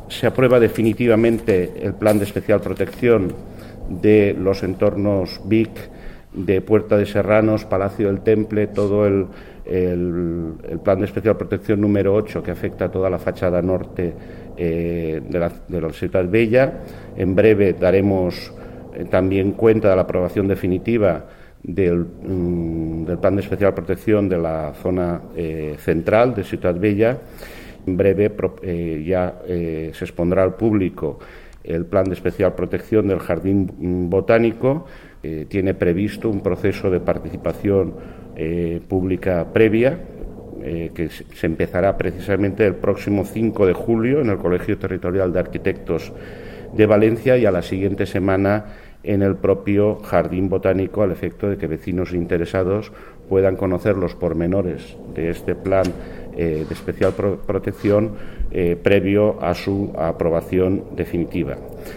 se aprueba definitivamente el plan de especial protección de los entornos Vic, de Puerta de Serranos, Palacio del Temple, todo el plan de especial protección número 8 que afecta a toda la fachada norte de la Ciudad Bella. En breve daremos también cuenta de la aprobación definitiva del plan de especial protección de la zona central de Ciudad Bella. En breve se expondrá al público el plan de especial protección del Jardín Botánico. Tiene previsto un proceso de participación pública previa que se empezará precisamente el próximo 5 de julio en el Colegio Territorial de Arquitectos de Valencia y a la siguiente semana en el propio Jardín Botánico, al efecto de que vecinos interesados puedan conocer los pormenores de este plan de especial protección previo a su aprobación definitiva.